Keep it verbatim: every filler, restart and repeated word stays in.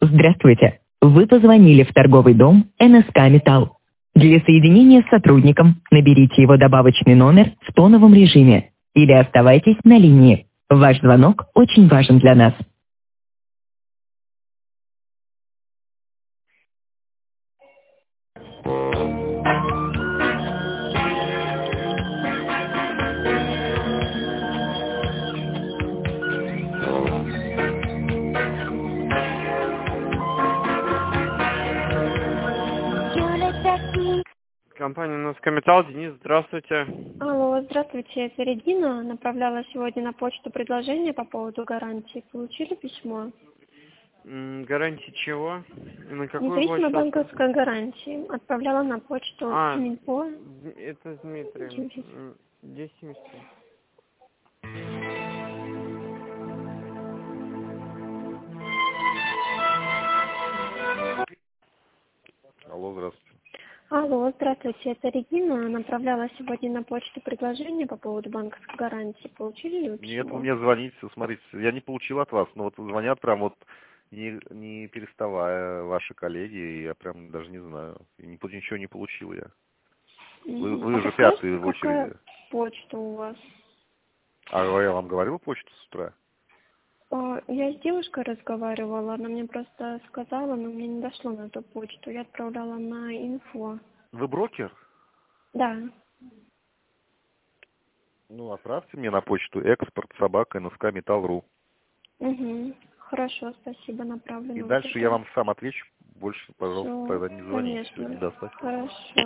Здравствуйте. Вы позвонили в торговый дом эн эс ка «Металл». Для соединения с сотрудником наберите его добавочный номер в тоновом режиме или оставайтесь на линии. Ваш звонок очень важен для нас. Компания эн эс ка «Металл». Денис, здравствуйте. Алло, здравствуйте, это Регина. Направляла сегодня на почту предложение по поводу гарантии. Получили письмо? М, Гарантии чего? И на какую Независимая почту? банковская гарантия. Отправляла на почту А, Минпо. Д- это Дмитрий. М, десять семьдесят семь. Алло, здравствуйте. Алло, здравствуйте, это Регина. Направляла сегодня на почту предложение по поводу банковской гарантии. Получили ли вы письмо? Нет, вы мне звоните, смотрите, я не получил от вас, но вот звонят прям вот не, не переставая ваши коллеги, и я прям даже не знаю, и ни- ничего не получил я. Вы, Мгм. вы А уже подскажите, пятый в какая очереди. почта у вас? А я вам говорил почту с утра? О, я с девушкой разговаривала, она мне просто сказала, но мне не дошло на эту почту. Я отправляла на инфо. Вы брокер? Да. Ну, отправьте мне на почту экспорт собака эн эс ка металл ру. Угу. Хорошо, спасибо, И направлено вот дальше я это. вам сам отвечу, больше, пожалуйста, Все, тогда не звоните. конечно. До свидания. Хорошо.